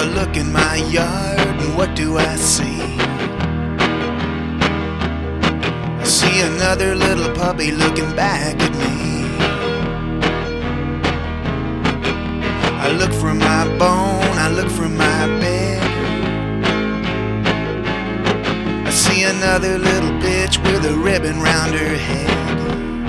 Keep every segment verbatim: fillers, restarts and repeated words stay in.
look in my yard, and what do I see? I see another little puppy looking back at me. I look from my bone, I look from my bed. I see another little bitch with a ribbon round her head.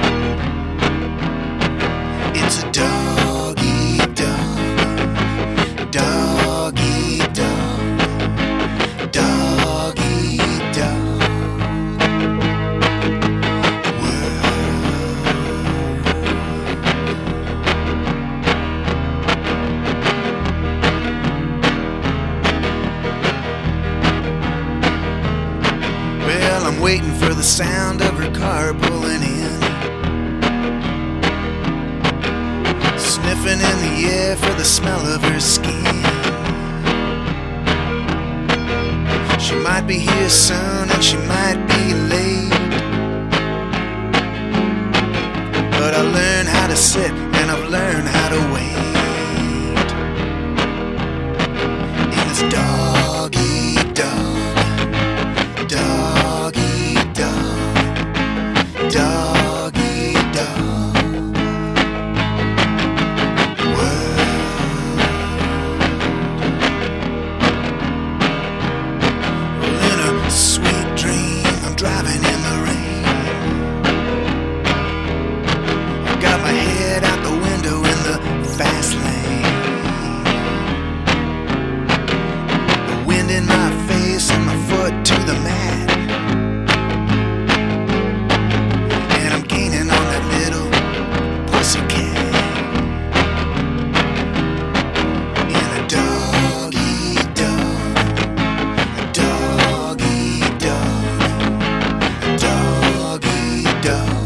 It's a dog eat dog, dog eat dog, dog eat dog. Well, I'm waiting for the sound of her car pulling in, sniffing in the air for the smell of her skin. She might be here soon and she might be late, but I learned how to sit and I've learned how to wait. And it's dog eat dog, dog eat dog, dog eat dog. Sweet dream, I'm driving in the rain. I've got my head out the window in the fast lane. The wind in my face and my foot to the mat, and I'm gaining on that little pussycat. And a dog eat dog, a dog eat dog, dog eat dog.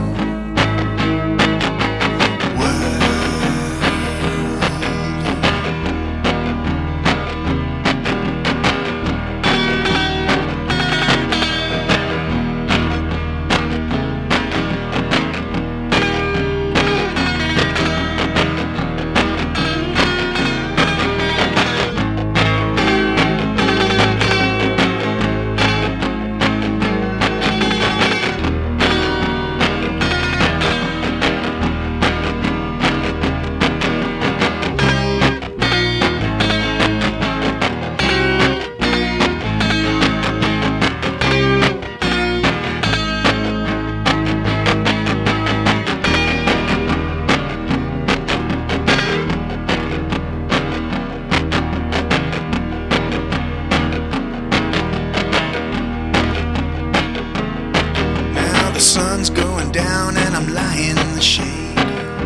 The sun's going down and I'm lying in the shade,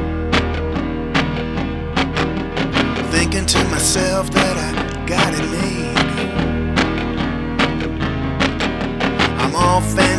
thinking to myself that I got it made. I'm all fan